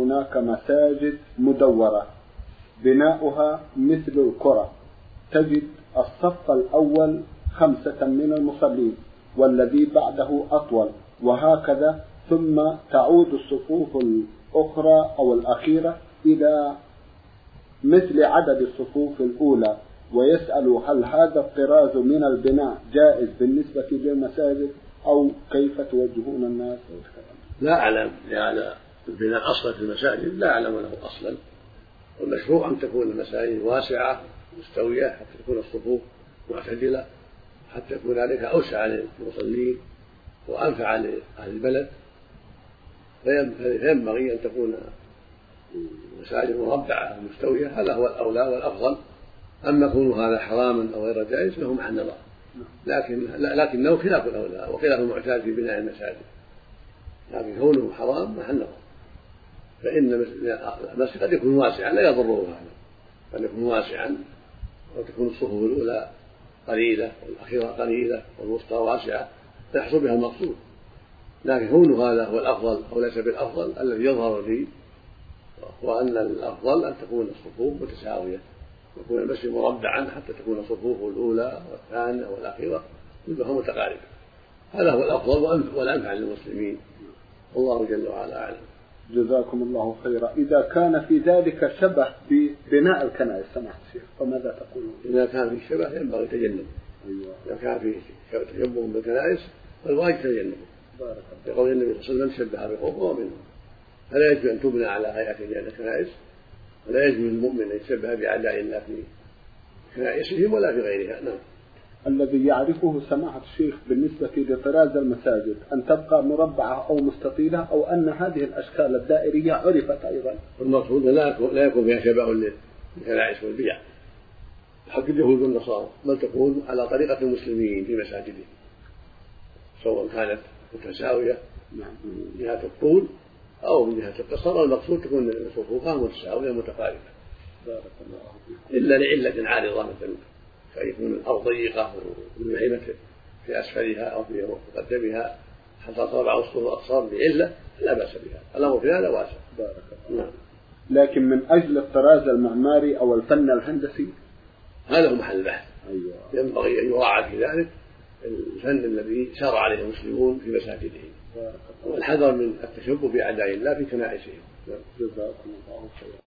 هناك مساجد مدورة بناؤها مثل الكرة، تجد الصف الأول 5 من المصلين والذي بعده أطول، وهكذا، ثم تعود الصفوف الأخرى أو الأخيرة إلى مثل عدد الصفوف الأولى، ويسأل هل هذا الطراز من البناء جائز بالنسبة للمساجد أو كيف توجهون الناس؟ لا أعلم لهذا البناء أصلا في المساجد، لا أعلم له أصلا. والمشروع أن تكون المساجد واسعة مستوية حتى تكون الصفوف معتدلة، حتى يكون ذلك أوسع للمصلين وأنفع لأهل البلد، فينبغي أن تكون المساجد مربعة مستوية، هذا هو الأولى والأفضل. أما كون هذا حراما أو غير جائز فهو محل نظر، لكنه خلاف الأولى وخلاف المعتاد في بناء المساجد، لكن كونه حرام محل نظر. فإن المسجد قد يكون واسعا لا يضره هذا، قد يكون واسعا وتكون الصفوف الأولى قليلة والأخيرة قليلة والوسطى واسعة يحصل بها المقصود، لكن كونه هذا هو الأفضل أو ليس بالأفضل الذي يظهر لي، وأن الأفضل أن تكون الصفوف متساوية، يكون المسجد مربعا حتى تكون الصفوف الأولى والثانية والأخيرة كلها متقاربة، هذا هو الأفضل والأنفع للمسلمين، والله جل وعلا أعلم. جزاكم الله خيرا. إذا كان في ذلك شبه ببناء الكنائس سماحة الشيخ فماذا تقولون؟ إذا كان في شبه ينبغي تجنبه. أيوة. إذا كان في تشبه بالكنائس فالواجب تجنبه، يقول النبي صلى الله عليه وسلم شبه بقوم منهم، فلا يجب أن تبنى على هيئة الكنائس، ولا يجب للمؤمن أن يتشبه بأعداء الله في كنائسهم ولا في غيرها. نعم. الذي يعرفه سماحة الشيخ بالنسبة لطراز المساجد أن تبقى مربعة أو مستطيلة، أو أن هذه الأشكال الدائرية عرفت أيضا. المقصود لا يكون فيها شبه للكنائس والبيع حق اليهود والنصارى، بل تكون على طريقة المسلمين في مساجدهم، سواء كانت متساوية من جهة الطول أو من جهة القصر، المقصود تكون صفوفها متساوية متقاربة، إلا لعلة عارضة، مثلا فيكون الأرض ضيقة والمعينة في أسفلها أو في مقدمها حتى تربع وسط الأقصار بعلة لا بأس بها، الأمر في هذا واسع. نعم. لكن من أجل الطراز المعماري أو الفن الهندسي هذا هو محل البحث. أيوة. ينبغي أن يراعى في ذلك الفن الذي شرع عليه المسلمون في مساجدهم، والحذر من التشبه بأعداء الله في كنائسهم. جزاكم الله خيرا.